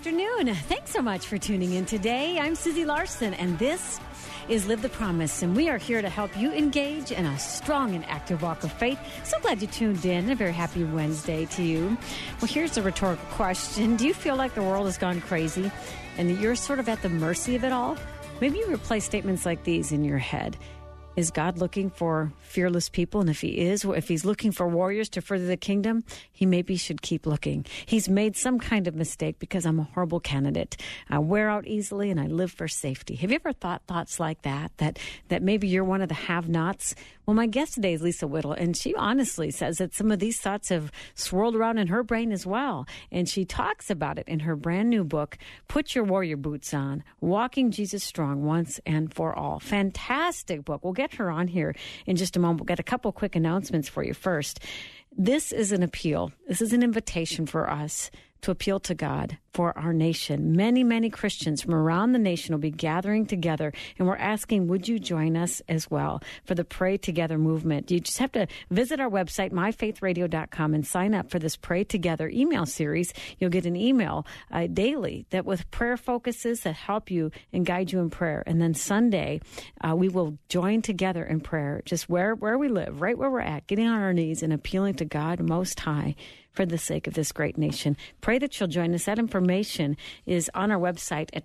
afternoon. Thanks so much for tuning in today. I'm Susie Larson, and this is Live the Promise, and we are here to help you engage in a strong and active walk of faith. So glad you tuned in. A very happy Wednesday to you. Well, here's a rhetorical question. Do you feel like the world has gone crazy and that you're sort of at the mercy of it all? Maybe you replace statements like these in your head. Is God looking for fearless people? And if he is, if he's looking for warriors to further the kingdom, he maybe should keep looking. He's made some kind of mistake because I'm a horrible candidate. I wear out easily and I live for safety. Have you ever thought thoughts like that maybe you're one of the have-nots? Well, my guest today is Lisa Whittle, and she honestly says that some of these thoughts have swirled around in her brain as well. And she talks about it in her brand new book, Put Your Warrior Boots On, Walking Jesus Strong Once and For All. Fantastic book. We'll get her on here in just a moment. We'll get a couple quick announcements for you first. This is an appeal. This is an invitation for us to appeal to God for our nation. Many, many Christians from around the nation will be gathering together, and we're asking, would you join us as well for the Pray Together movement? You just have to visit our website, myfaithradio.com, and sign up for this Pray Together email series. You'll get an email daily that with prayer focuses that help you and guide you in prayer. And then Sunday, we will join together in prayer, just where we live, right where we're at, getting on our knees and appealing to God Most High for the sake of this great nation. Pray that you'll join us. That information is on our website at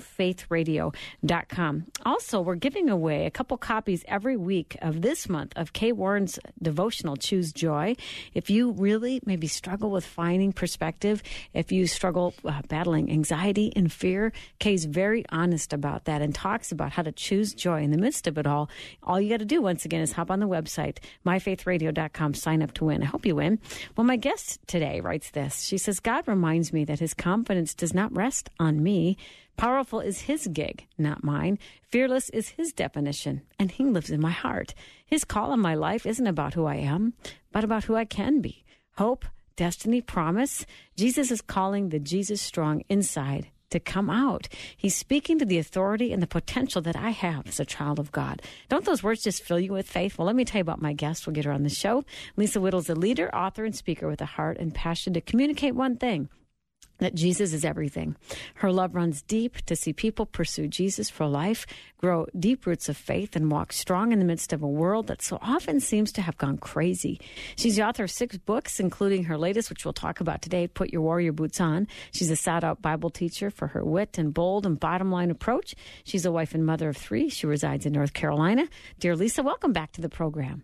myfaithradio.com. Also, we're giving away a couple copies every week of this month of Kay Warren's devotional, Choose Joy. If you really maybe struggle with finding perspective, if you struggle battling anxiety and fear, Kay's very honest about that and talks about how to choose joy in the midst of it all. All you got to do, once again, is hop on the website, myfaithradio.com, sign up to win. I hope you win. Well, my guest today writes this. She says, God reminds me that his confidence does not rest on me. Powerful is his gig, not mine. Fearless is his definition, and he lives in my heart. His call in my life isn't about who I am, but about who I can be. Hope, destiny, promise. Jesus is calling the Jesus strong inside to come out. He's speaking to the authority and the potential that I have as a child of God. Don't those words just fill you with faith? Well, let me tell you about my guest. We'll get her on the show. Lisa Whittle is a leader, author, and speaker with a heart and passion to communicate one thing, that Jesus is everything. Her love runs deep to see people pursue Jesus for life, grow deep roots of faith, and walk strong in the midst of a world that so often seems to have gone crazy. She's the author of 6 books, including her latest, which we'll talk about today, Put Your Warrior Boots On. She's a sought-out Bible teacher for her wit and bold and bottom-line approach. She's a wife and mother of 3. She resides in North Carolina. Dear Lisa, welcome back to the program.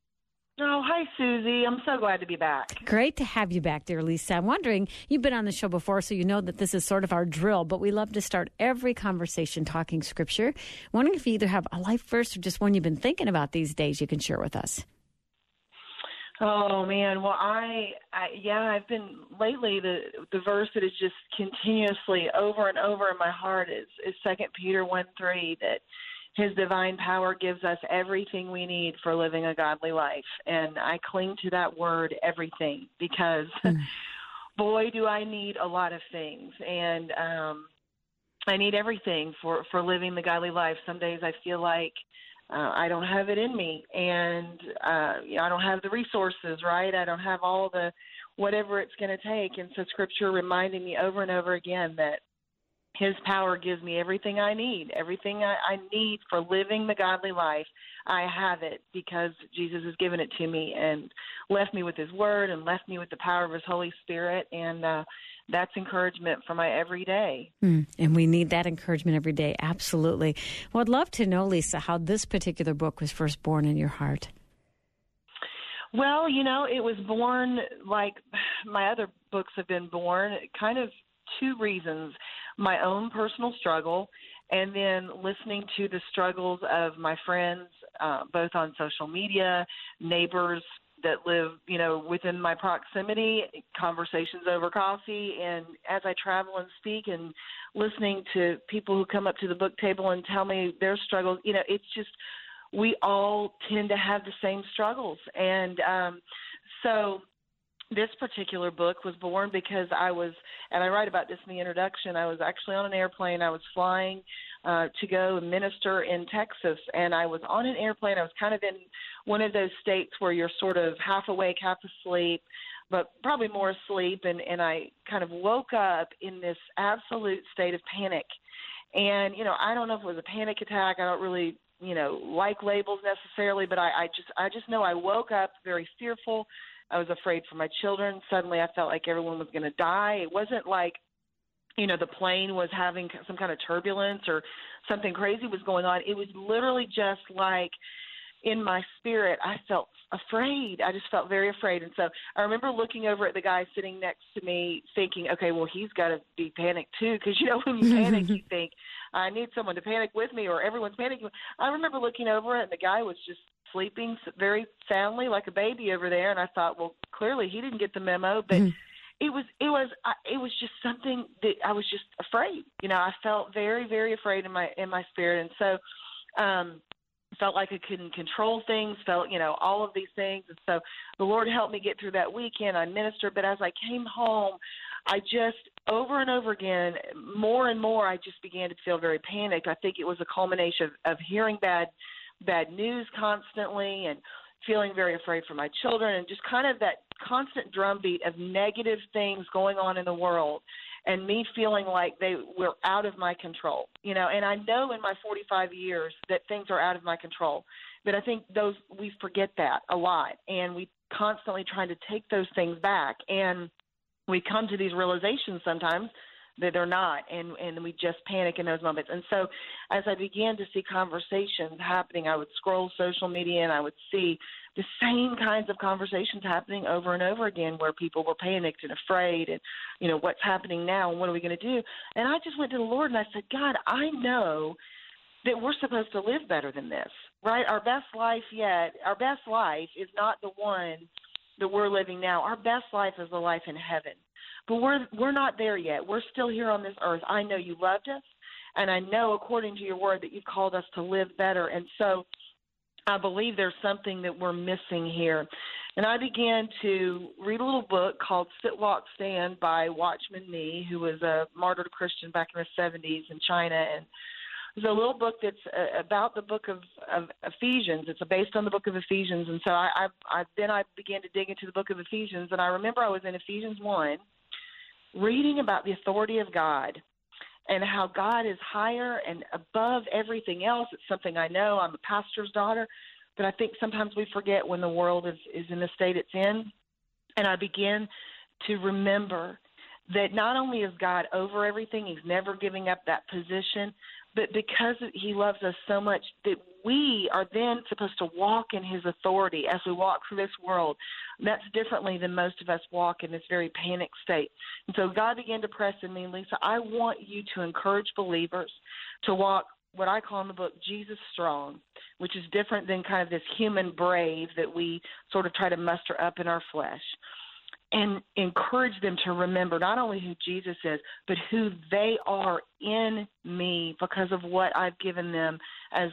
Oh, hi, Susie. I'm so glad to be back. Great to have you back, dear Lisa. I'm wondering, you've been on the show before, so you know that this is sort of our drill, but we love to start every conversation talking Scripture. Wondering if you either have a life verse or just one you've been thinking about these days you can share with us. Oh, man. Well, I've been lately, the verse that is just continuously over and over in my heart is 2 Peter 1:3, that his divine power gives us everything we need for living a godly life. And I cling to that word, everything, because boy, do I need a lot of things. And I need everything for living the godly life. Some days I feel like I don't have it in me, and I don't have the resources, right? I don't have all the whatever it's going to take. And so Scripture reminding me over and over again that his power gives me everything I need, everything I need for living the godly life. I have it because Jesus has given it to me and left me with his word and left me with the power of his Holy Spirit. And that's encouragement for my everyday. And we need that encouragement every day. Absolutely. Well, I'd love to know, Lisa, how this particular book was first born in your heart. Well, it was born like my other books have been born, kind of 2 reasons. My own personal struggle, and then listening to the struggles of my friends, both on social media, neighbors that live, within my proximity, conversations over coffee, and as I travel and speak and listening to people who come up to the book table and tell me their struggles, it's just, we all tend to have the same struggles. And so this particular book was born because I was, and I write about this in the introduction, I was actually on an airplane. I was flying to go and minister in Texas, and I was on an airplane. I was kind of in one of those states where you're sort of half awake, half asleep, but probably more asleep, and I kind of woke up in this absolute state of panic. And, I don't know if it was a panic attack. I don't really, like labels necessarily, but I just know I woke up very fearful. I was afraid for my children. Suddenly I felt like everyone was going to die. It wasn't like, the plane was having some kind of turbulence or something crazy was going on. It was literally just like in my spirit, I felt afraid. I just felt very afraid. And so I remember looking over at the guy sitting next to me thinking, okay, well, he's got to be panicked too. Because, when you panic, you think, I need someone to panic with me or everyone's panicking. I remember looking over and the guy was just sleeping very soundly like a baby over there. And I thought, well, clearly he didn't get the memo, but it was just something that I was just afraid. I felt very, very afraid in my spirit. And so, felt like I couldn't control things, felt, all of these things. And so the Lord helped me get through that weekend. I ministered, but as I came home, I just, over and over again, more and more, I just began to feel very panicked. I think it was a culmination of hearing bad news constantally and feeling very afraid for my children and just kind of that constant drumbeat of negative things going on in the world and me feeling like they were out of my control, and I know in my 45 years that things are out of my control, but I think we forget that a lot, and we constantly trying to take those things back, and we come to these realizations sometimes that they're not, and we just panic in those moments. And so as I began to see conversations happening, I would scroll social media and I would see the same kinds of conversations happening over and over again where people were panicked and afraid and, what's happening now and what are we going to do? And I just went to the Lord and I said, God, I know that we're supposed to live better than this, right? Our best life is not the one that we're living now. Our best life is the life in heaven. But we're not there yet. We're still here on this earth. I know you loved us, and I know according to your word that you've called us to live better. And so I believe there's something that we're missing here. And I began to read a little book called Sit, Walk, Stand by Watchman Nee, who was a martyred Christian back in the 70s in China. And it's a little book that's about the book of Ephesians. It's based on the book of Ephesians. And so I began to dig into the book of Ephesians. And I remember I was in Ephesians 1, reading about the authority of God and how God is higher and above everything else. It's something I know. I'm a pastor's daughter, but I think sometimes we forget when the world is in the state it's in. And I begin to remember that not only is God over everything, he's never giving up that position, but because he loves us so much that we are then supposed to walk in his authority as we walk through this world. That's differently than most of us walk in this very panic state. And so God began to press in me, Lisa, I want you to encourage believers to walk what I call in the book Jesus strong, which is different than kind of this human brave that we sort of try to muster up in our flesh. And encourage them to remember not only who Jesus is, but who they are in me because of what I've given them as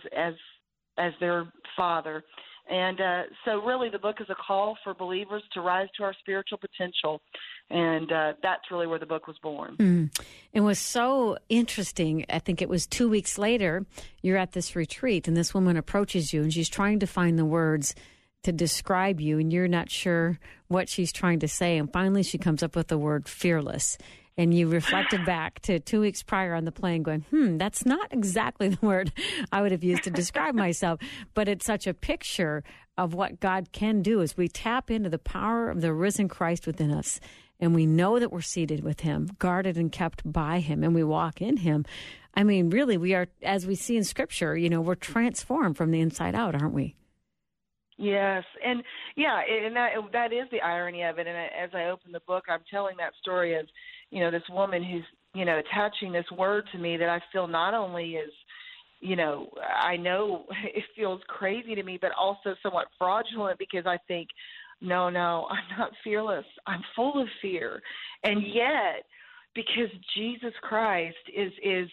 their Father. And so really the book is a call for believers to rise to our spiritual potential. And that's really where the book was born. It was so interesting. I think it was 2 weeks later, you're at this retreat, and this woman approaches you, and she's trying to find the words to describe you, and you're not sure what she's trying to say. And finally, she comes up with the word fearless. And you reflected back to 2 weeks prior on the plane going, that's not exactly the word I would have used to describe myself. But it's such a picture of what God can do as we tap into the power of the risen Christ within us. And we know that we're seated with him, guarded and kept by him, and we walk in him. I mean, really, we are, as we see in Scripture, we're transformed from the inside out, aren't we? Yes, and that is the irony of it. And as I open the book, I'm telling that story of, this woman who's, attaching this word to me that I feel not only is, I know it feels crazy to me, but also somewhat fraudulent because I think, no, I'm not fearless. I'm full of fear. And yet, because Jesus Christ is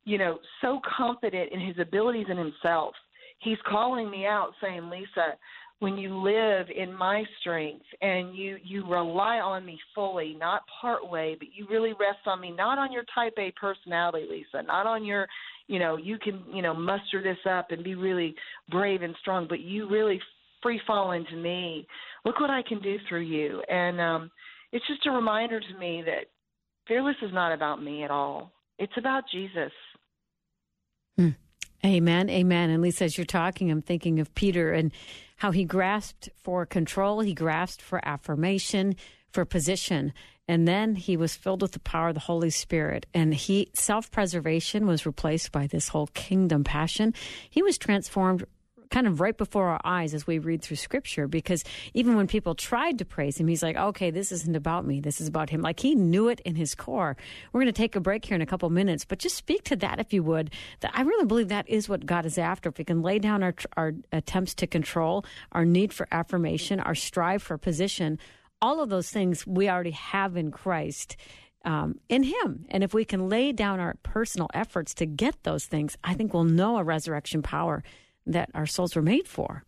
so confident in his abilities in himself, he's calling me out saying, Lisa, when you live in my strength and you rely on me fully, not part way, but you really rest on me, not on your type A personality, Lisa, not on your, you can, muster this up and be really brave and strong, but you really free fall into me. Look what I can do through you. And it's just a reminder to me that Fearless is not about me at all. It's about Jesus. Amen, amen. And Lisa, as you're talking, I'm thinking of Peter and how he grasped for control. He grasped for affirmation, for position. And then he was filled with the power of the Holy Spirit. And self-preservation was replaced by this whole kingdom passion. He was transformed kind of right before our eyes as we read through Scripture, because even when people tried to praise him, he's like, okay, this isn't about me. This is about him. Like, he knew it in his core. We're going to take a break here in a couple minutes, but just speak to that, if you would. That I really believe that is what God is after. If we can lay down our attempts to control, our need for affirmation, our strive for position, all of those things we already have in Christ, in him. And if we can lay down our personal efforts to get those things, I think we'll know a resurrection power that our souls were made for.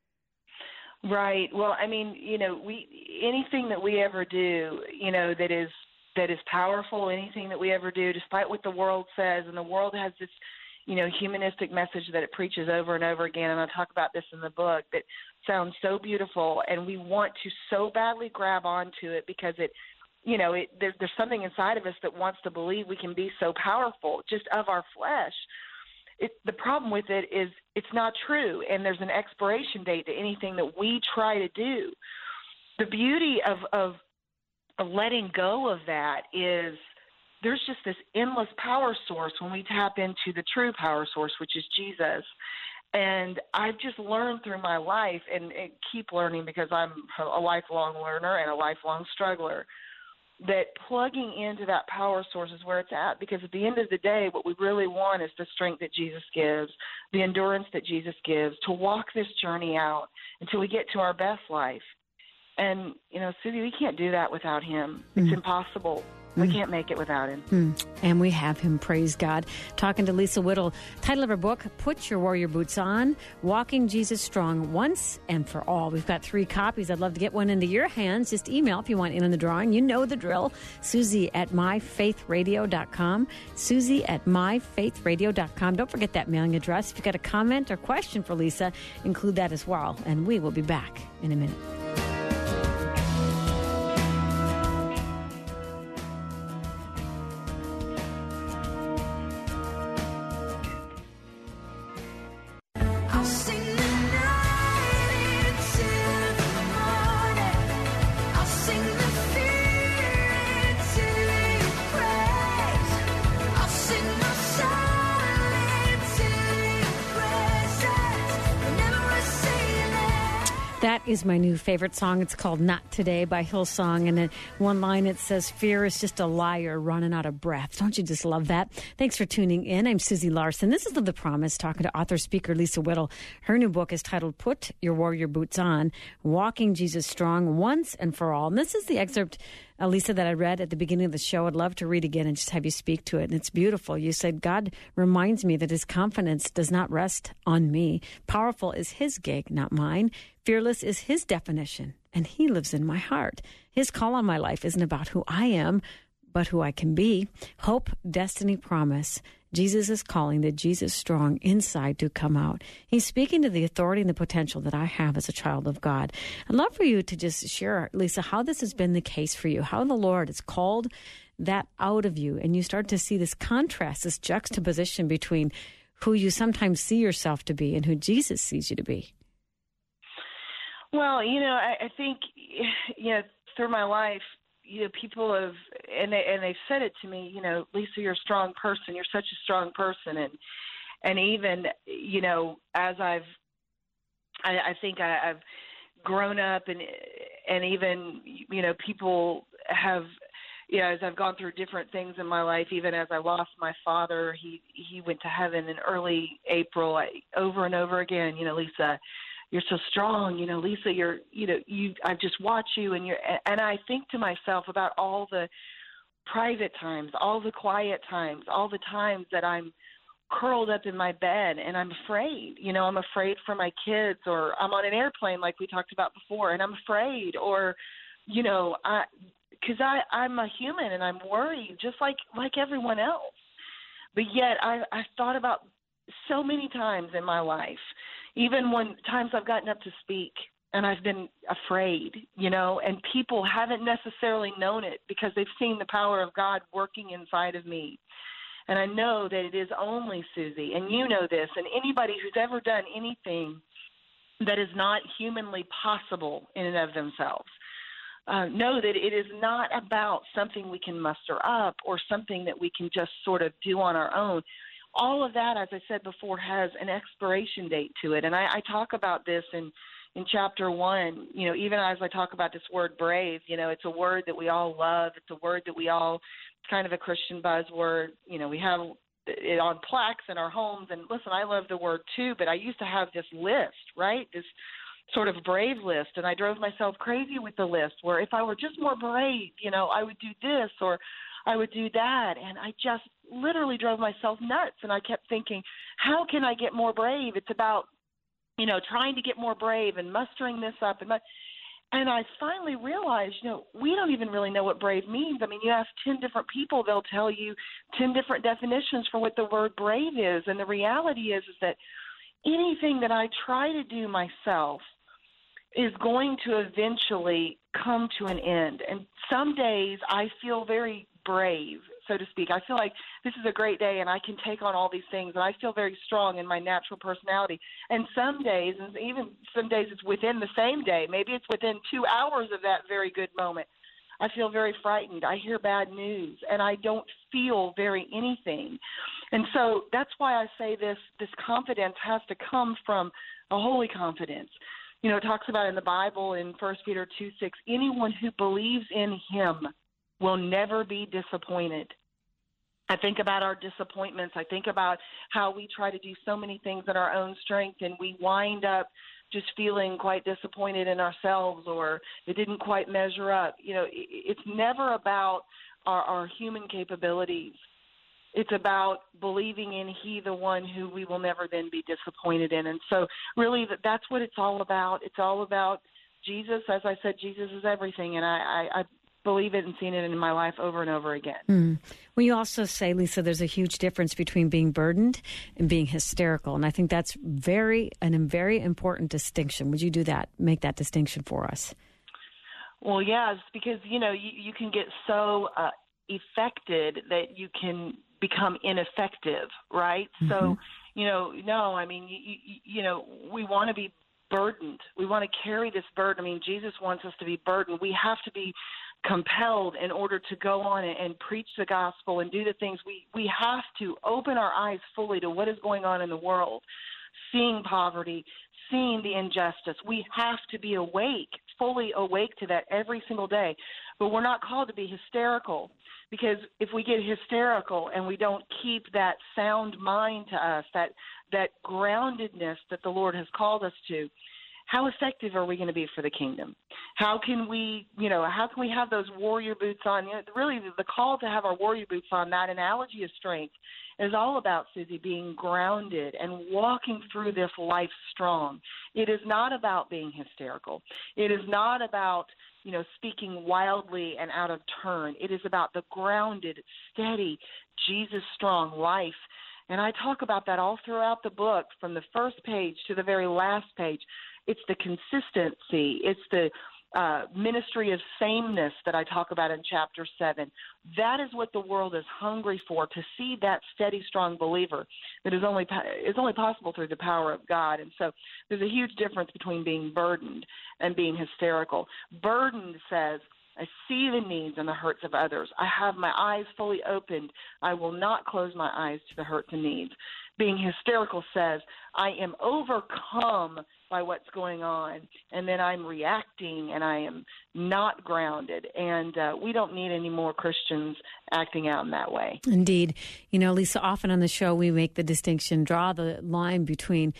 Right. Well, I mean, anything that we ever do, that is powerful, anything that we ever do, despite what the world says, and the world has this, humanistic message that it preaches over and over again, and I talk about this in the book, that sounds so beautiful, and we want to so badly grab onto it because there's something inside of us that wants to believe we can be so powerful just of our flesh. The problem with it is it's not true, and there's an expiration date to anything that we try to do. The beauty of letting go of that is there's just this endless power source when we tap into the true power source, which is Jesus. And I've just learned through my life and keep learning because I'm a lifelong learner and a lifelong struggler, that plugging into that power source is where it's at, because at the end of the day, what we really want is the strength that Jesus gives, the endurance that Jesus gives to walk this journey out until we get to our best life. And, Susie, we can't do that without him. It's impossible. We can't make it without him. And we have him, praise God. Talking to Lisa Whittle. Title of her book, Put Your Warrior Boots On, Walking Jesus Strong Once and For All. We've got 3 copies. I'd love to get one into your hands. Just email if you want in on the drawing. You know the drill. Susie@myfaithradio.com. Susie@myfaithradio.com. Don't forget that mailing address. If you've got a comment or question for Lisa, include that as well. And we will be back in a minute. That is my new favorite song. It's called Not Today by Hillsong. And in one line it says, fear is just a liar running out of breath. Don't you just love that? Thanks for tuning in. I'm Susie Larson. This is The Promise, talking to author, speaker Lisa Whittle. Her new book is titled Put Your Warrior Boots On, Walking Jesus Strong Once and For All. And this is the excerpt, Lisa, that I read at the beginning of the show. I'd love to read again and just have you speak to it. And it's beautiful. You said, God reminds me that his confidence does not rest on me. Powerful is his gig, not mine. Fearless is his definition, and he lives in my heart. His call on my life isn't about who I am, but who I can be. Hope, destiny, promise. Jesus is calling the Jesus strong inside to come out. He's speaking to the authority and the potential that I have as a child of God. I'd love for you to just share, Lisa, how this has been the case for you, how the Lord has called that out of you, and you start to see this contrast, this juxtaposition between who you sometimes see yourself to be and who Jesus sees you to be. Well, I think, through my life, people have, and they've said it to me, Lisa, you're a strong person. You're such a strong person. And even, as I think I've grown up and even, people have, as I've gone through different things in my life, even as I lost my father, he went to heaven in early April, over and over again, Lisa, you're so strong, Lisa, I just watch you and I think to myself about all the private times, all the quiet times, all the times that I'm curled up in my bed and I'm afraid. I'm afraid for my kids, or I'm on an airplane like we talked about before and I'm afraid, or, because I'm a human and I'm worried just like everyone else. But yet I thought about so many times in my life, even when times I've gotten up to speak and I've been afraid, and people haven't necessarily known it because they've seen the power of God working inside of me. And I know that it is only, Susie, and you know this, and anybody who's ever done anything that is not humanly possible in and of themselves, know that it is not about something we can muster up or something that we can just sort of do on our own. All of that, as I said before, has an expiration date to it. And I talk about this in chapter 1, even as I talk about this word brave, it's a word that we all love. It's a word that we all, it's kind of a Christian buzzword. We have it on plaques in our homes. And listen, I love the word too, but I used to have this list, right? This sort of brave list. And I drove myself crazy with the list where if I were just more brave, I would do this or I would do that. And I just literally drove myself nuts. And I kept thinking, how can I get more brave? It's about, trying to get more brave and mustering this up. And I finally realized, we don't even really know what brave means. I mean, you ask 10 different people, they'll tell you 10 different definitions for what the word brave is. And the reality is that anything that I try to do myself is going to eventually come to an end. And some days I feel very brave, so to speak. I feel like this is a great day and I can take on all these things, and I feel very strong in my natural personality. And some days, and even some days it's within the same day, maybe it's within 2 hours of that very good moment, I feel very frightened. I hear bad news and I don't feel very anything. And so that's why I say this confidence has to come from a holy confidence. It talks about in the Bible in 1 Peter 2:6, anyone who believes in him will never be disappointed. I think about our disappointments. I think about how we try to do so many things in our own strength, and we wind up just feeling quite disappointed in ourselves, or it didn't quite measure up. It's never about our human capabilities. It's about believing in He, the one who we will never then be disappointed in. And so really that's what it's all about. It's all about Jesus. As I said, Jesus is everything. And I believe it and seen it in my life over and over again. Well, you also say, Lisa, there's a huge difference between being burdened and being hysterical. And I think that's a very important distinction. Would you do that, make that distinction for us? Well, yeah, it's because, you can get so affected that you can become ineffective, right? Mm-hmm. So, we want to be burdened. We want to carry this burden. I mean, Jesus wants us to be burdened. We have to be compelled in order to go on and preach the gospel and do the things. We have to open our eyes fully to what is going on in the world, seeing poverty, seeing the injustice. We have to be awake, fully awake to that every single day. But we're not called to be hysterical, because if we get hysterical and we don't keep that sound mind to us, that groundedness that the Lord has called us to, how effective are we going to be for the kingdom? How can we have those warrior boots on? Really, the call to have our warrior boots on, that analogy of strength, is all about, Susie, being grounded and walking through this life strong. It is not about being hysterical. It is not about, speaking wildly and out of turn. It is about the grounded, steady, Jesus-strong life. And I talk about that all throughout the book, from the first page to the very last page. It's the consistency. It's the ministry of sameness that I talk about in chapter 7. That is what the world is hungry for, to see that steady, strong believer that is only possible through the power of God. And so there's a huge difference between being burdened and being hysterical. Burdened says, I see the needs and the hurts of others. I have my eyes fully opened. I will not close my eyes to the hurts and needs. Being hysterical says, I am overcome by what's going on, and then I'm reacting, and I am not grounded. And we don't need any more Christians acting out in that way. Indeed. Lisa, often on the show we make the distinction, draw the line between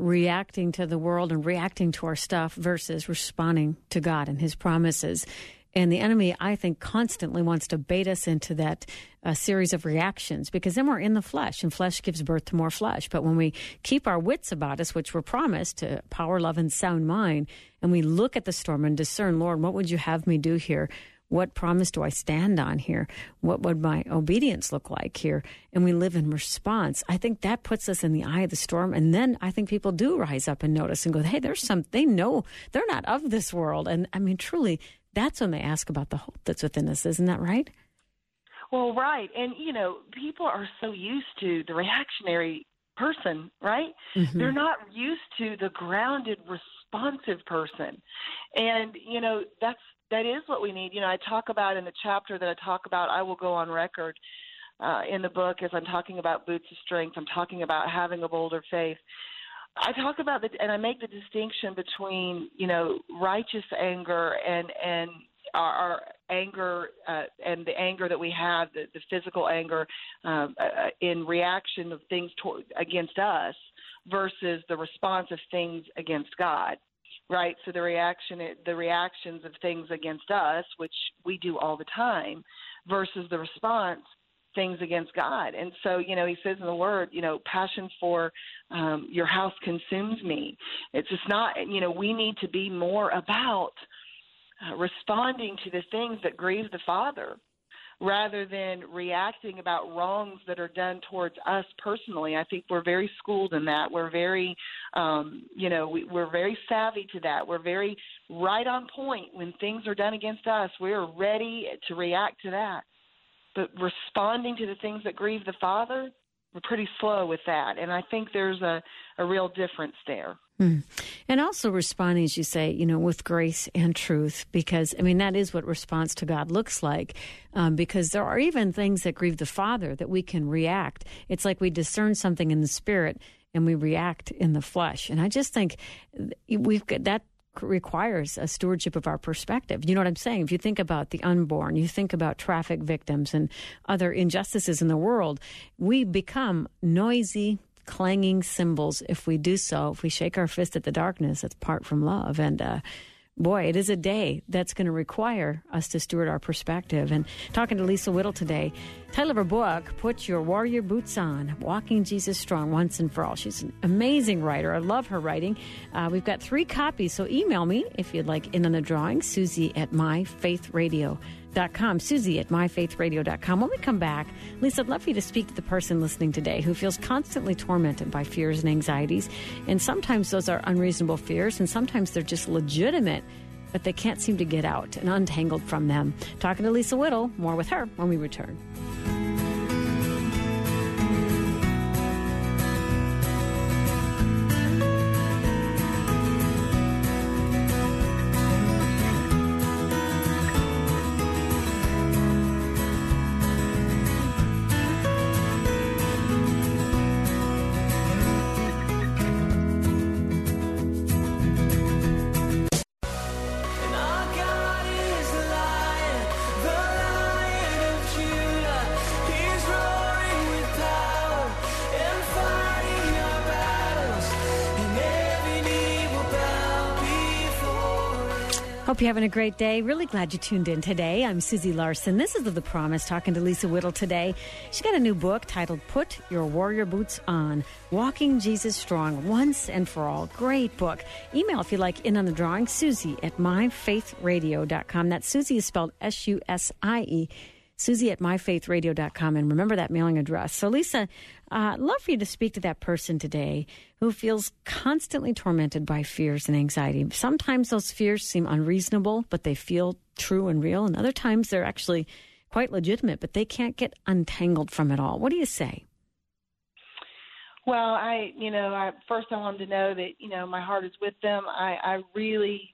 reacting to the world and reacting to our stuff versus responding to God and His promises. And the enemy, I think, constantly wants to bait us into that series of reactions, because then we're in the flesh, and flesh gives birth to more flesh. But when we keep our wits about us, which we're promised, to power, love, and sound mind, and we look at the storm and discern, Lord, what would you have me do here? What promise do I stand on here? What would my obedience look like here? And we live in response. I think that puts us in the eye of the storm. And then I think people do rise up and notice and go, hey, they know they're not of this world. And I mean, truly, that's when they ask about the hope that's within us. Isn't that right? Well, right. And, people are so used to the reactionary person, right? Mm-hmm. They're not used to the grounded, responsive person. And, that is what we need. I talk about in the chapter that I talk about, I will go on record in the book as I'm talking about boots of strength. I'm talking about having a bolder faith. I talk about and I make the distinction between, righteous anger and our anger and the anger that we have, the physical anger in reaction of things against us versus the response of things against God. Right, so the reactions of things against us, which we do all the time, versus the response, things against God. And so, he says in the Word, passion for your house consumes me. It's just not, we need to be more about responding to the things that grieve the Father, rather than reacting about wrongs that are done towards us personally. I think we're very schooled in that. We're very, we're very savvy to that. We're very right on point when things are done against us. We're ready to react to that. But responding to the things that grieve the Father, we're pretty slow with that. And I think there's a real difference there. And also responding, as you say, with grace and truth, because, that is what response to God looks like, because there are even things that grieve the Father that we can react. It's like we discern something in the spirit and we react in the flesh. And I just think that requires a stewardship of our perspective. You know what I'm saying? If you think about the unborn, you think about traffic victims and other injustices in the world, we become noisy, clanging cymbals if we do so. If we shake our fist at the darkness, that's apart from love. And boy, it is a day that's going to require us to steward our perspective. And talking to Lisa Whittle today, title of her book, Put Your Warrior Boots On, Walking Jesus Strong Once and For All. She's an amazing writer. I love her writing. We've got 3 copies, so email me if you'd like in on the drawing, Susie@myfaithradio.com. Susie@myfaithradio.com. When we come back, Lisa, I'd love for you to speak to the person listening today who feels constantly tormented by fears and anxieties. And sometimes those are unreasonable fears, and sometimes they're just legitimate, but they can't seem to get out and untangled from them. Talking to Lisa Whittle, more with her when we return. Hope you're having a great day. Really glad you tuned in today. I'm Susie Larson. This is The Promise, talking to Lisa Whittle today. She's got a new book titled Put Your Warrior Boots On, Walking Jesus Strong Once and For All. Great book. Email if you like in on the drawing, Susie@myfaithradio.com. That Susie is spelled S-U-S-I-E. Susie@myfaithradio.com. And remember that mailing address. So, Lisa, I'd love for you to speak to that person today who feels constantly tormented by fears and anxiety. Sometimes those fears seem unreasonable, but they feel true and real. And other times they're actually quite legitimate, but they can't get untangled from it all. What do you say? Well, first I wanted to know that, my heart is with them. I really,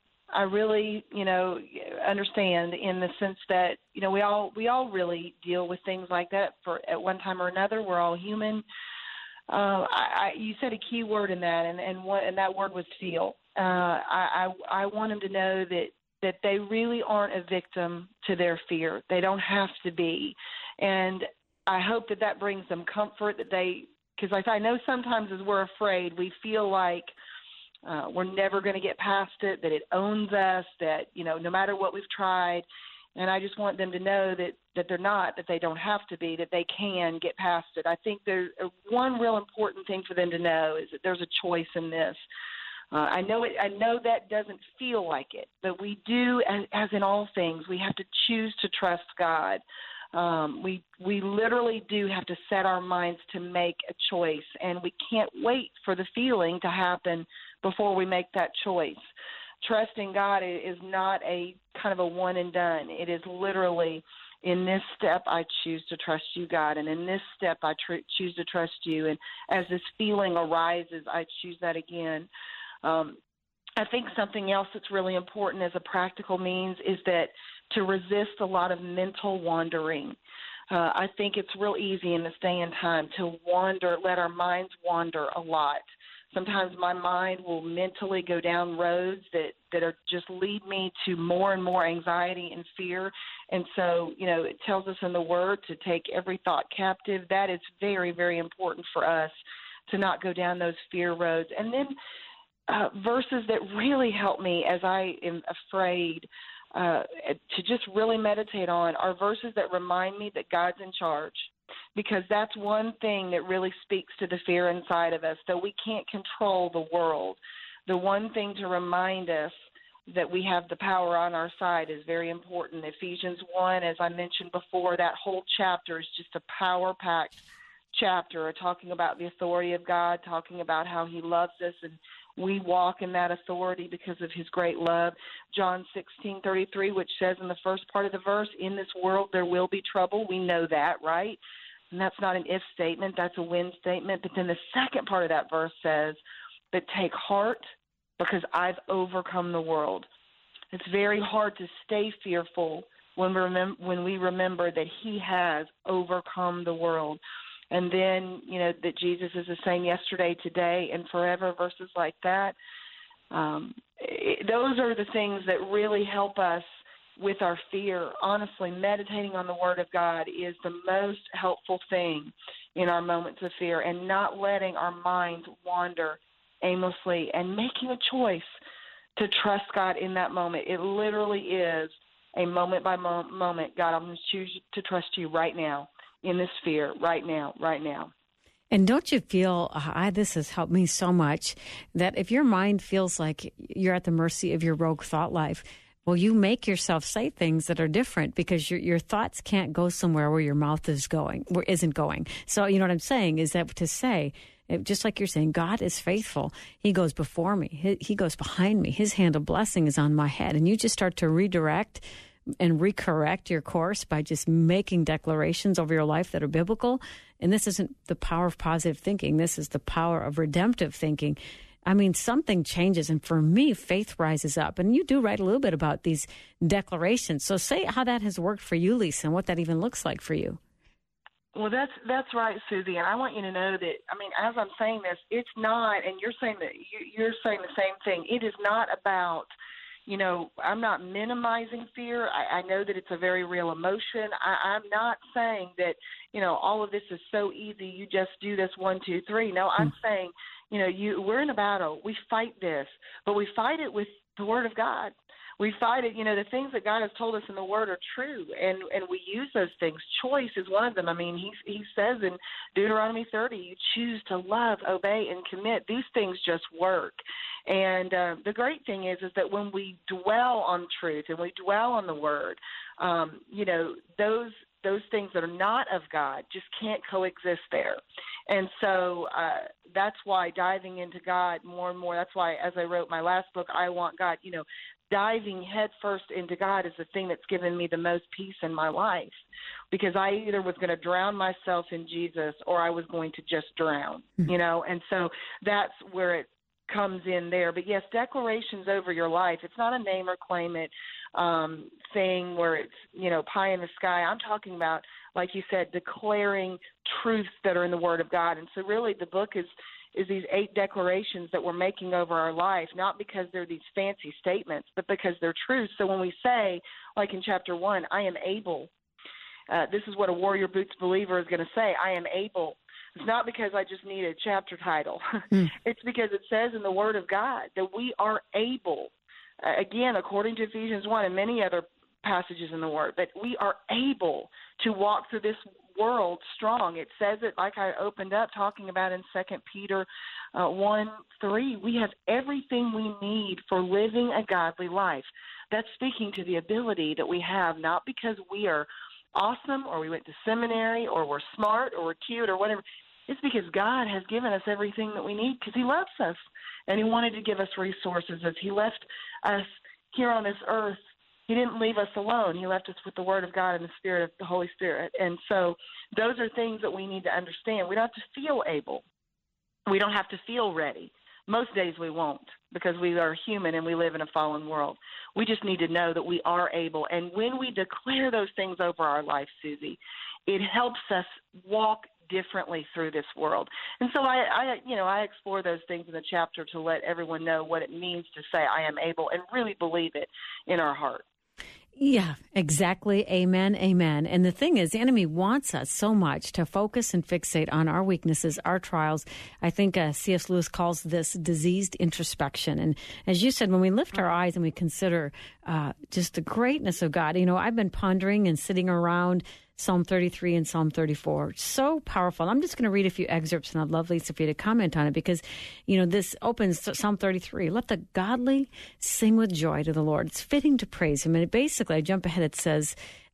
understand in the sense that, we all really deal with things like that at one time or another. We're all human. You said a key word in that, and that word was feel. I want them to know that they really aren't a victim to their fear. They don't have to be. And I hope that brings them comfort, because I know sometimes as we're afraid, we feel like we're never going to get past it, that it owns us, that, no matter what we've tried. And I just want them to know that they're not, that they don't have to be, that they can get past it. I think there's one real important thing for them to know is that there's a choice in this. I know that doesn't feel like it, but we do, as in all things, we have to choose to trust God. We literally do have to set our minds to make a choice, and we can't wait for the feeling to happen before we make that choice. Trusting God is not a kind of a one and done. It is literally, in this step, I choose to trust you, God, and in this step, I choose to trust you. And as this feeling arises, I choose that again. I think something else that's really important as a practical means is that to resist a lot of mental wandering. I think it's real easy in this day and time to wander, let our minds wander a lot. Sometimes my mind will mentally go down roads that are just lead me to more and more anxiety and fear. And so, it tells us in the Word to take every thought captive. That is very, very important for us to not go down those fear roads. And then verses that really help me as I am afraid to just really meditate on are verses that remind me that God's in charge. Because that's one thing that really speaks to the fear inside of us. Though we can't control the world, the one thing to remind us that we have the power on our side is very important. Ephesians 1, as I mentioned before, that whole chapter is just a power-packed chapter talking about the authority of God, talking about how he loves us, and we walk in that authority because of his great love. John 16:33, which says in the first part of the verse, in this world there will be trouble. We know that, right? And that's not an if statement, that's a when statement. But then the second part of that verse says, but take heart because I've overcome the world. It's very hard to stay fearful when we remember that he has overcome the world. And then, that Jesus is the same yesterday, today, and forever, verses like that. Those are the things that really help us with our fear. Honestly, meditating on the Word of God is the most helpful thing in our moments of fear, and not letting our minds wander aimlessly and making a choice to trust God in that moment. It literally is a moment by moment. God, I'm going to choose to trust you right now. In this fear, right now. And don't you feel, this has helped me so much, that if your mind feels like you're at the mercy of your rogue thought life, well, you make yourself say things that are different because your thoughts can't go somewhere where your mouth isn't going. So, you know what I'm saying is that to say, just like you're saying, God is faithful. He goes before me. He goes behind me. His hand of blessing is on my head. And you just start to redirect and recorrect your course by just making declarations over your life that are biblical. And this isn't the power of positive thinking. This is the power of redemptive thinking. I mean, something changes. And for me, faith rises up. And you do write a little bit about these declarations. So say how that has worked for you, Lisa, and what that even looks like for you. Well, that's right, Susie. And I want you to know that, as I'm saying this, it's not, and you're saying that you're saying the same thing. It is not about, I'm not minimizing fear. I know that it's a very real emotion. I'm not saying that, all of this is so easy. You just do this 1, 2, 3. No, I'm saying, we're in a battle. We fight this, but we fight it with the Word of God. We fight it, the things that God has told us in the Word are true, and we use those things. Choice is one of them. He says in Deuteronomy 30, you choose to love, obey, and commit. These things just work. And the great thing is that when we dwell on truth and we dwell on the Word, those things that are not of God just can't coexist there. And so that's why diving into God more and more, that's why as I wrote my last book, I Want God, diving headfirst into God is the thing that's given me the most peace in my life, because I either was going to drown myself in Jesus or I was going to just drown, and so that's where it comes in there. But yes, declarations over your life. It's not a name or claim it thing where it's, pie in the sky. I'm talking about, like you said, declaring truths that are in the Word of God. And so really the book is these 8 declarations that we're making over our life, not because they're these fancy statements, but because they're truths. So when we say, like in chapter 1, I am able, this is what a Warrior Boots believer is going to say, I am able. It's not because I just need a chapter title. Mm. It's because it says in the Word of God that we are able, again, according to Ephesians 1 and many other passages in the Word, that we are able to walk through this world strong. It says it, like I opened up talking about in 2 Peter 1:3. We have everything we need for living a godly life. That's speaking to the ability that we have, not because we are awesome or we went to seminary or we're smart or we're cute or whatever. It's because God has given us everything that we need because he loves us, and he wanted to give us resources. As he left us here on this earth, he didn't leave us alone. He left us with the Word of God and the Spirit of the Holy Spirit. And so those are things that we need to understand. We don't have to feel able. We don't have to feel ready. Most days we won't, because we are human and we live in a fallen world. We just need to know that we are able. And when we declare those things over our life, Susie, it helps us walk differently through this world. And so I explore those things in the chapter to let everyone know what it means to say I am able and really believe it in our heart. Yeah, exactly. Amen. Amen. And the thing is, the enemy wants us so much to focus and fixate on our weaknesses, our trials. I think C.S. Lewis calls this diseased introspection. And as you said, when we lift our eyes and we consider just the greatness of God, I've been pondering and sitting around Psalm 33 and Psalm 34. So powerful. I'm just going to read a few excerpts, and I'd love, Lisa, for you to comment on it because, this opens Psalm 33. Let the godly sing with joy to the Lord. It's fitting to praise him. And basically, I jump ahead, it says,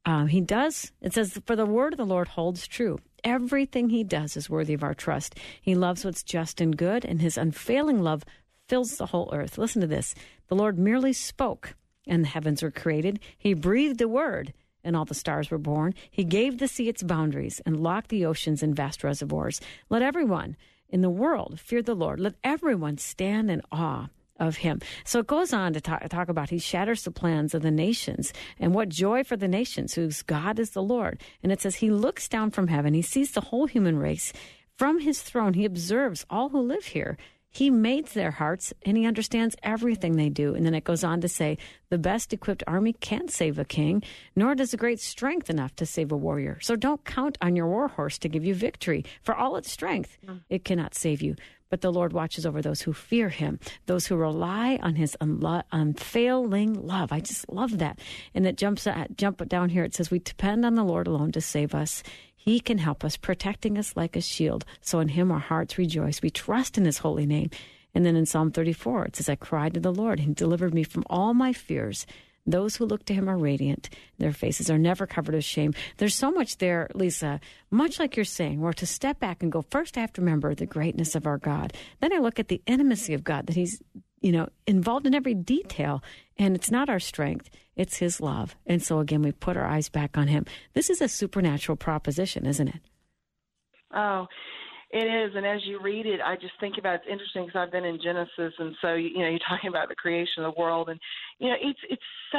for the word of the Lord holds true. Everything he does is worthy of our trust. He loves what's just and good, and his unfailing love fills the whole earth. Listen to this. The Lord merely spoke, and the heavens were created. He breathed a word, and all the stars were born. He gave the sea its boundaries and locked the oceans in vast reservoirs. Let everyone in the world fear the Lord. Let everyone stand in awe of him. So it goes on to talk about he shatters the plans of the nations, and what joy for the nations whose God is the Lord. And it says he looks down from heaven. He sees the whole human race. From his throne, he observes all who live here. He made their hearts, and he understands everything they do. And then it goes on to say, the best equipped army can't save a king, nor does a great strength enough to save a warrior. So don't count on your war horse to give you victory. For all its strength, it cannot save you. But the Lord watches over those who fear him, those who rely on his unfailing love. I just love that. And it jump down here. It says, we depend on the Lord alone to save us. He can help us, protecting us like a shield. So in him our hearts rejoice. We trust in his holy name. And then in Psalm 34, it says, I cried to the Lord. He delivered me from all my fears. Those who look to him are radiant. Their faces are never covered with shame. There's so much there, Lisa, much like you're saying, where to step back and go, first I have to remember the greatness of our God. Then I look at the intimacy of God, that he's, involved in every detail. And it's not our strength, it's his love. And so again, we put our eyes back on him. This is a supernatural proposition, isn't it? Oh, it is. And as you read it, I just think about, it's interesting because I've been in Genesis. And so, you're talking about the creation of the world. And, it's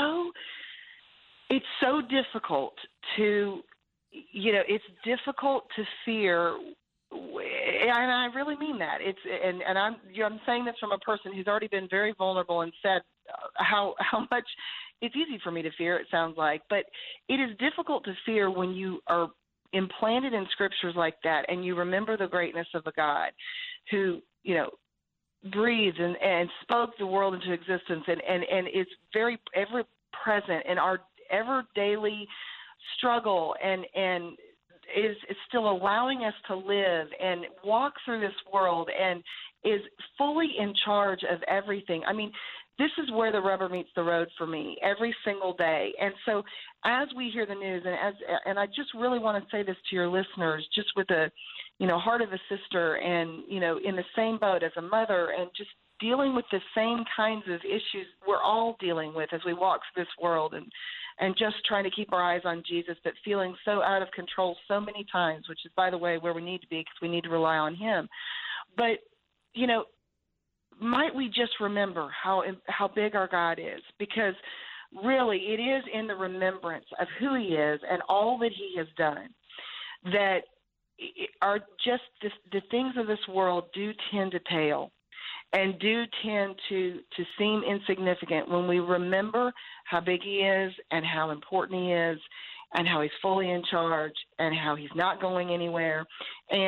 so difficult to, it's difficult to fear. And I really mean that. I'm saying this from a person who's already been very vulnerable and said how much it's easy for me to fear, it sounds like. But it is difficult to fear when you are implanted in scriptures like that and you remember the greatness of a God who, breathed and spoke the world into existence and is very ever present in our ever daily struggle and is still allowing us to live and walk through this world and is fully in charge of everything. I mean, this is where the rubber meets the road for me every single day. And so as we hear the news, and I just really want to say this to your listeners, just with the, heart of a sister and, in the same boat as a mother and just dealing with the same kinds of issues we're all dealing with as we walk through this world and just trying to keep our eyes on Jesus, but feeling so out of control so many times, which is, by the way, where we need to be because we need to rely on him. But, might we just remember how big our God is? Because really it is in the remembrance of who he is and all that he has done that are just the things of this world do tend to pale and do tend to seem insignificant when we remember how big he is and how important he is and how he's fully in charge and how he's not going anywhere. And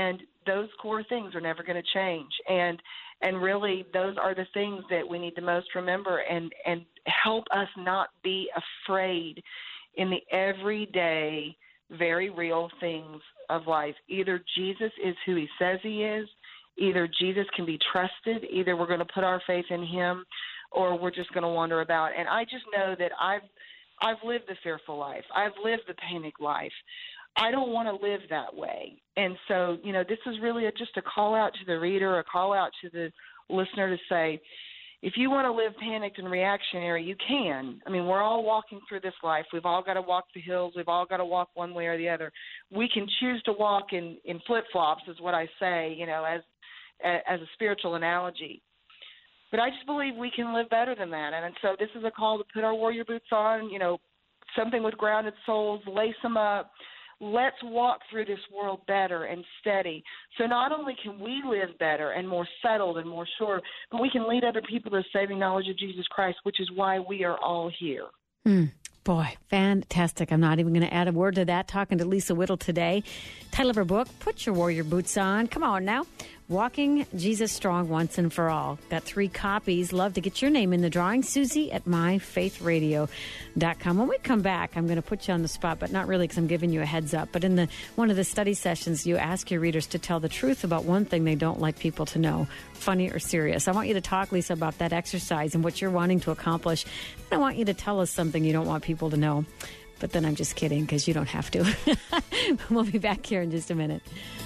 those core things are never going to change. And really, those are the things that we need to most remember and help us not be afraid in the everyday, very real things of life. Either Jesus is who he says he is, either Jesus can be trusted, either we're going to put our faith in him, or we're just going to wander about. And I just know that I've lived the fearful life. I've lived the panic life. I don't want to live that way. And so, this is really just a call out to the reader, a call out to the listener to say, if you want to live panicked and reactionary, you can. I mean, we're all walking through this life. We've all got to walk the hills. We've all got to walk one way or the other. We can choose to walk in flip-flops is what I say, as a spiritual analogy. But I just believe we can live better than that. And so this is a call to put our warrior boots on, something with grounded souls, lace them up. Let's walk through this world better and steady. So not only can we live better and more settled and more sure, but we can lead other people to the saving knowledge of Jesus Christ, which is why we are all here. Boy, fantastic. I'm not even going to add a word to that. Talking to Lisa Whittle today. Title of her book, Put Your Warrior Boots On. Come on now. Walking Jesus Strong Once and For All. Got 3 copies. Love to get your name in the drawing. Susie at myfaithradio.com. When we come back, I'm going to put you on the spot, but not really because I'm giving you a heads up. But in one of the study sessions, you ask your readers to tell the truth about one thing they don't like people to know, funny or serious. I want you to talk, Lisa, about that exercise and what you're wanting to accomplish. I want you to tell us something you don't want people to know. But then I'm just kidding because you don't have to. We'll be back here in just a minute.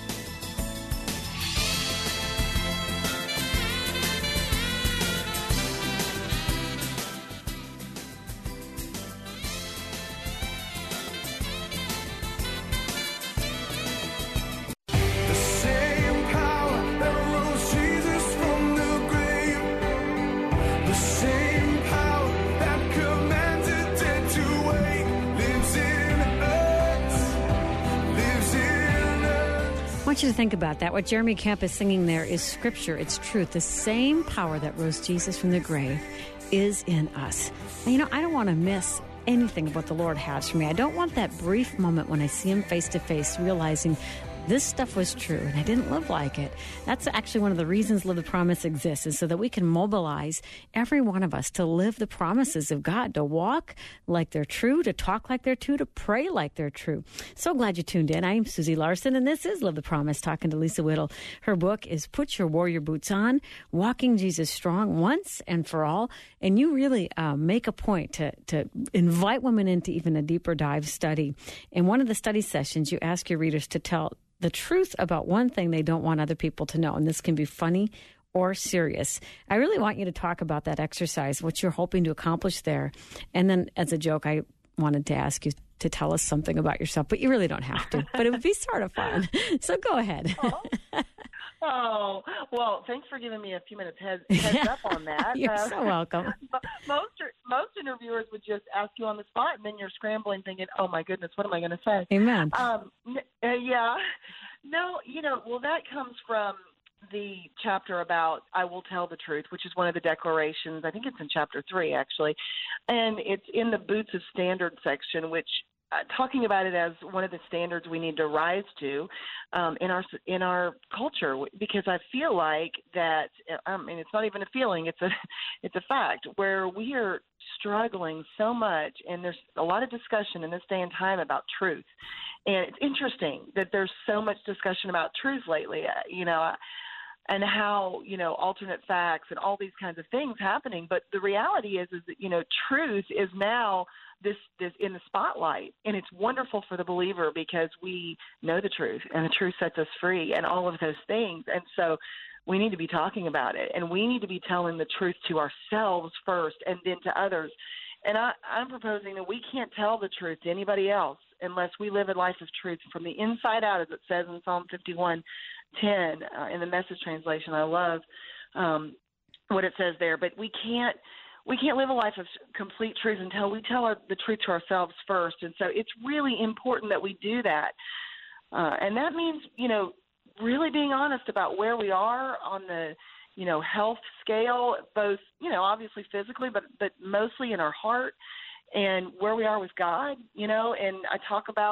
I want you to think about that. What Jeremy Camp is singing there is scripture. It's truth. The same power that rose Jesus from the grave is in us. And, I don't want to miss anything of what the Lord has for me. I don't want that brief moment when I see him face to face, realizing this stuff was true and I didn't live like it. That's actually one of the reasons Live the Promise exists, is so that we can mobilize every one of us to live the promises of God, to walk like they're true, to talk like they're true, to pray like they're true. So glad you tuned in. I am Susie Larson, and this is Live the Promise, talking to Lisa Whittle. Her book is Put Your Warrior Boots On, Walking Jesus Strong Once and For All. And you really make a point to invite women into even a deeper dive study. In one of the study sessions, you ask your readers to tell the truth about one thing they don't want other people to know. And this can be funny or serious. I really want you to talk about that exercise, what you're hoping to accomplish there. And then as a joke, I wanted to ask you to tell us something about yourself, but you really don't have to. But it would be sort of fun. So go ahead. Oh, well, thanks for giving me a few minutes heads up on that. You're so welcome. Most interviewers would just ask you on the spot, and then you're scrambling thinking, oh, my goodness, what am I going to say? Amen. Yeah. No, well, that comes from the chapter about I will tell the truth, which is one of the declarations. I think it's in chapter 3, actually. And it's in the Boots of Standard section, which talking about it as one of the standards we need to rise to in our culture, because I feel like that. It's not even a feeling; it's a fact where we are struggling so much, and there's a lot of discussion in this day and time about truth. And it's interesting that there's so much discussion about truth lately. And how, alternate facts and all these kinds of things happening. But the reality is that, truth is now this in the spotlight. And it's wonderful for the believer because we know the truth, and the truth sets us free and all of those things. And so we need to be talking about it, and we need to be telling the truth to ourselves first and then to others. And I'm proposing that we can't tell the truth to anybody else unless we live a life of truth from the inside out, as it says in Psalm 51:10 in the Message translation. I love what it says there. But we can't live a life of complete truth until we tell the truth to ourselves first. And so it's really important that we do that. And that means, really being honest about where we are on the, health scale, both, obviously physically, but mostly in our heart, and where we are with God, and I talk about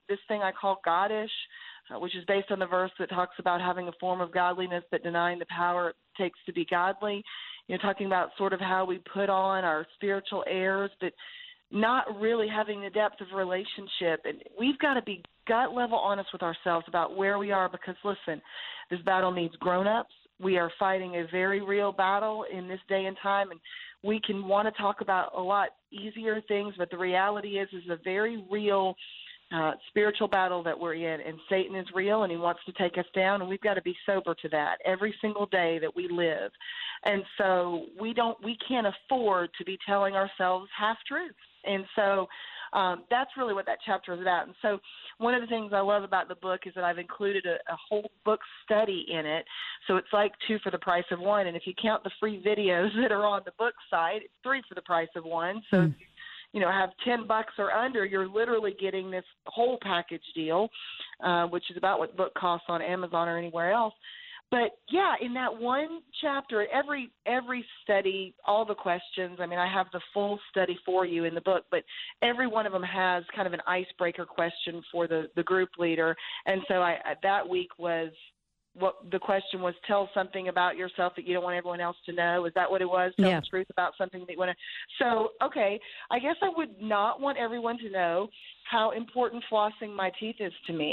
this thing I call Goddish, which is based on the verse that talks about having a form of godliness but denying the power it takes to be godly. Talking about sort of how we put on our spiritual airs, but not really having the depth of relationship. And we've got to be gut level honest with ourselves about where we are, because, listen, this battle needs grown-ups. We are fighting a very real battle in this day and time, and we can want to talk about a lot easier things, but the reality is a very real spiritual battle that we're in, and Satan is real, and he wants to take us down, and we've got to be sober to that every single day that we live. And so we can't afford to be telling ourselves half-truths. And so that's really what that chapter is about. And so one of the things I love about the book is that I've included a whole book study in it. So it's like 2 for the price of 1. And if you count the free videos that are on the book site, it's 3 for the price of 1. So if you have $10 or under, you're literally getting this whole package deal, which is about what the book costs on Amazon or anywhere else. But, yeah, in that one chapter, every study, all the questions, I have the full study for you in the book, but every one of them has kind of an icebreaker question for the group leader. And so that week was what the question was: tell something about yourself that you don't want everyone else to know. Is that what it was? Tell the truth about something that you want to. So, okay, I guess I would not want everyone to know how important flossing my teeth is to me.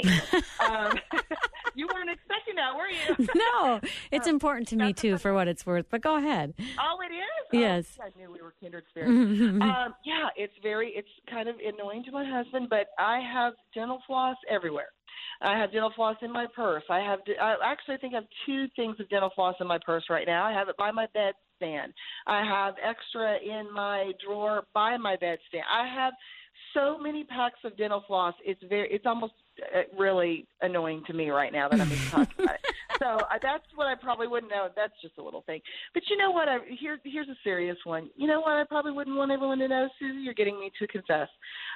You weren't expecting that, were you? No, it's important to me, too, for what it's worth. But go ahead. Oh, it is? Yes. Oh, I knew we were kindred spirits. Yeah, it's kind of annoying to my husband, but I have dental floss everywhere. I have dental floss in my purse. I actually think I have 2 things of dental floss in my purse right now. I have it by my bedstand. I have extra in my drawer by my bedstand. I have so many packs of dental floss. It's almost really annoying to me right now that I'm even talking about it. So that's what I probably wouldn't know. That's just a little thing. But you know what? Here's a serious one. You know what I probably wouldn't want everyone to know, Susie? You're getting me to confess.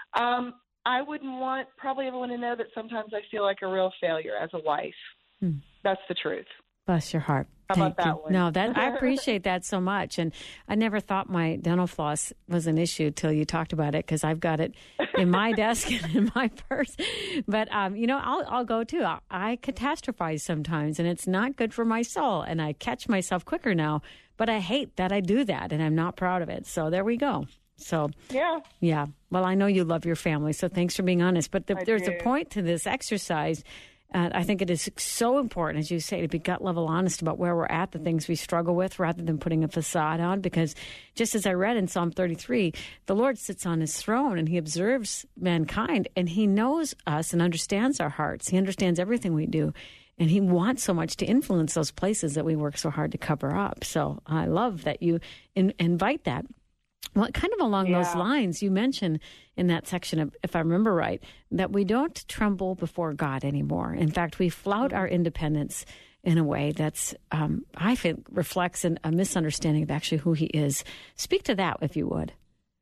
I wouldn't want probably everyone to know that sometimes I feel like a real failure as a wife. That's the truth. Bless your heart. How about that one? No, I appreciate that so much. And I never thought my dental floss was an issue till you talked about it, because I've got it in my desk and in my purse. But, I'll go too. I catastrophize sometimes, and it's not good for my soul. And I catch myself quicker now. But I hate that I do that, and I'm not proud of it. So there we go. So, yeah. Well, I know you love your family, so thanks for being honest. But there's a point to this exercise. I think it is so important, as you say, to be gut level honest about where we're at, the things we struggle with, rather than putting a facade on. Because just as I read in Psalm 33, the Lord sits on his throne and he observes mankind, and he knows us and understands our hearts. He understands everything we do. And he wants so much to influence those places that we work so hard to cover up. So I love that you invite that. Well, kind of along those lines, you mentioned in that section, of, if I remember right, that we don't tremble before God anymore. In fact, we flout our independence in a way that's, I think, reflects a misunderstanding of actually who he is. Speak to that, if you would.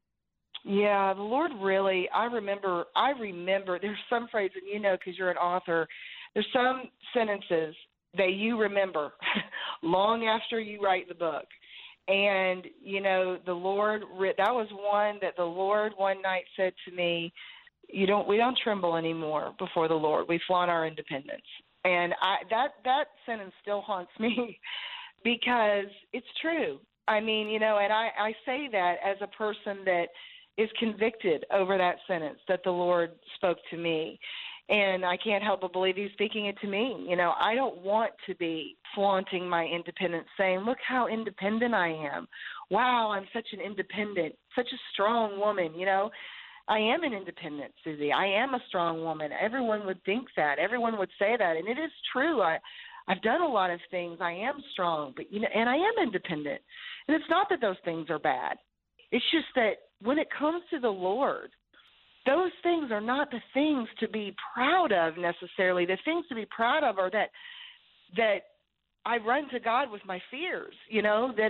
Yeah, the Lord really, I remember, there's some phrase, and because you're an author, there's some sentences that you remember long after you write the book. And, the Lord, that was one that the Lord one night said to me, we don't tremble anymore before the Lord. We flaunt our independence. And that sentence still haunts me because it's true. And I say that as a person that is convicted over that sentence that the Lord spoke to me. And I can't help but believe he's speaking it to me. I don't want to be flaunting my independence, saying, look how independent I am. Wow, I'm such an independent, such a strong woman. I am an independent, Susie. I am a strong woman. Everyone would think that. Everyone would say that. And it is true. I've done a lot of things. I am strong, but and I am independent. And it's not that those things are bad. It's just that when it comes to the Lord, those things are not the things to be proud of necessarily. The things to be proud of are that I run to God with my fears, that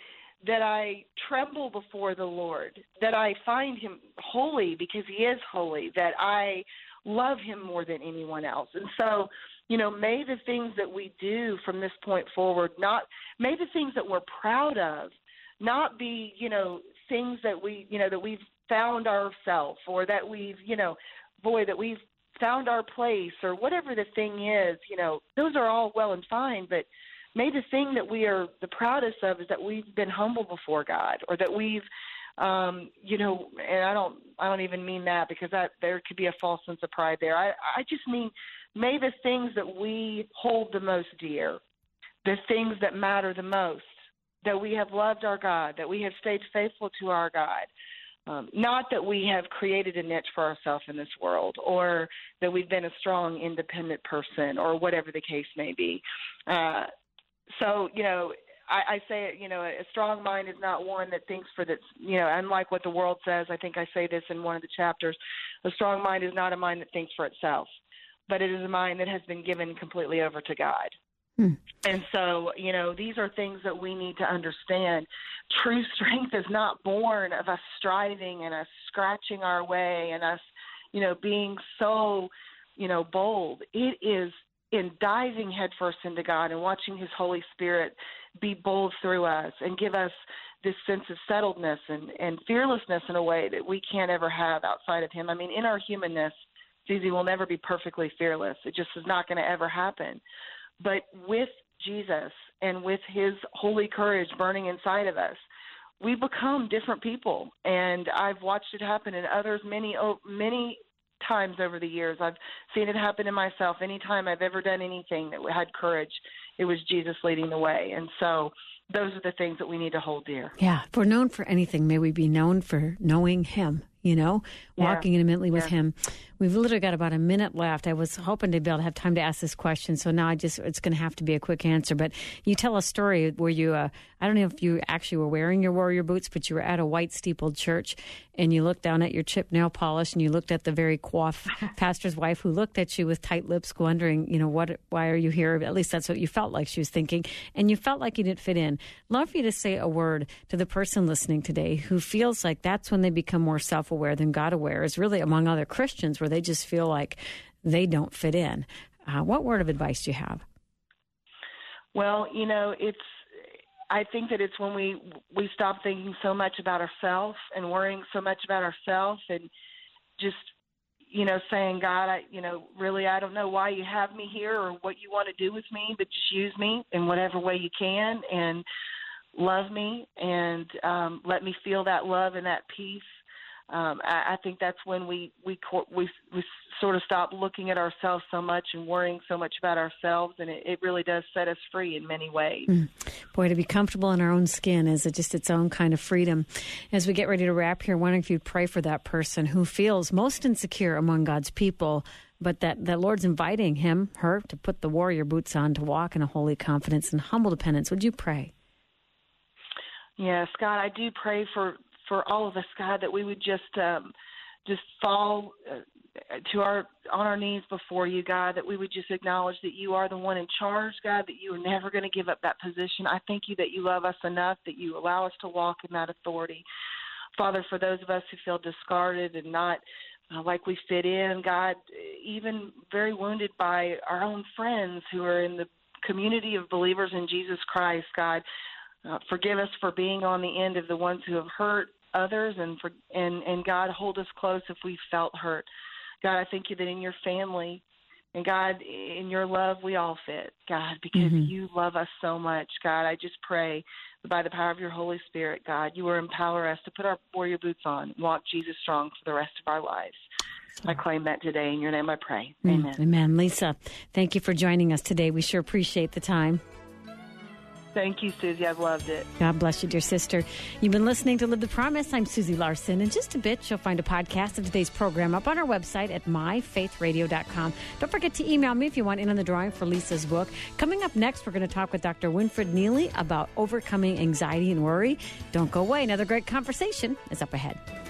I tremble before the Lord, that I find him holy because he is holy, that I love him more than anyone else. And so, may the things that we do from this point forward, may the things that we're proud of not be, things that that we've found ourselves, or that we've, that we've found our place, or whatever the thing is, those are all well and fine, but may the thing that we are the proudest of is that we've been humble before God, or that we've, and I don't even mean that, because that there could be a false sense of pride there. I just mean, may the things that we hold the most dear, the things that matter the most, that we have loved our God, that we have stayed faithful to our God. Not that we have created a niche for ourselves in this world, or that we've been a strong, independent person, or whatever the case may be. So, I say, a strong mind is not one that thinks for this, unlike what the world says. I think I say this in one of the chapters. A strong mind is not a mind that thinks for itself, but it is a mind that has been given completely over to God. And so, these are things that we need to understand. True strength is not born of us striving and us scratching our way and us, being so, bold. It is in diving headfirst into God and watching His Holy Spirit be bold through us and give us this sense of settledness and fearlessness in a way that we can't ever have outside of Him. I mean, in our humanness, Susie, will never be perfectly fearless. It just is not going to ever happen. But with Jesus and with His holy courage burning inside of us, we become different people. And I've watched it happen in others many times over the years. I've seen it happen in myself. Anytime I've ever done anything that had courage, it was Jesus leading the way. And so those are the things that we need to hold dear. Yeah. If we're known for anything, may we be known for knowing Him, walking intimately with Him. We've literally got about a minute left. I was hoping to be able to have time to ask this question, so now it's going to have to be a quick answer. But you tell a story where you, I don't know if you actually were wearing your warrior boots, but you were at a white steepled church, and you looked down at your chipped nail polish, and you looked at the very coiffed pastor's wife, who looked at you with tight lips, wondering, why are you here? At least that's what you felt like she was thinking, and you felt like you didn't fit in. Love for you to say a word to the person listening today who feels like that's when they become more self-aware than God-aware, is really among other Christians, where they just feel like they don't fit in. What word of advice do you have? Well, I think that it's when we stop thinking so much about ourselves and worrying so much about ourselves, and just, saying, God, really, I don't know why you have me here or what you want to do with me, but just use me in whatever way you can, and love me, and let me feel that love and that peace. I think that's when we sort of stop looking at ourselves so much and worrying so much about ourselves, and it really does set us free in many ways. Boy, to be comfortable in our own skin is just its own kind of freedom. As we get ready to wrap here, wondering if you'd pray for that person who feels most insecure among God's people, but that Lord's inviting her to put the warrior boots on, to walk in a holy confidence and humble dependence. Would you pray? Yes, God, I do pray for all of us, God, that we would just fall on our knees before you, God, that we would just acknowledge that you are the one in charge, God, that you are never going to give up that position. I thank you that you love us enough, that you allow us to walk in that authority. Father, for those of us who feel discarded and not like we fit in, God, even very wounded by our own friends who are in the community of believers in Jesus Christ, God, forgive us for being on the end of the ones who have hurt others, and God, hold us close if we felt hurt. God, I thank you that in your family, and God, in your love, we all fit, God, because you love us so much. God, I just pray that by the power of your Holy Spirit, God, you will empower us to put our warrior boots on and walk Jesus strong for the rest of our lives. I claim that today. In your name I pray. Amen. Amen. Lisa, thank you for joining us today. We sure appreciate the time. Thank you, Susie. I've loved it. God bless you, dear sister. You've been listening to Live the Promise. I'm Susie Larson. In just a bit, you'll find a podcast of today's program up on our website at myfaithradio.com. Don't forget to email me if you want in on the drawing for Lisa's book. Coming up next, we're going to talk with Dr. Winfred Neely about overcoming anxiety and worry. Don't go away. Another great conversation is up ahead.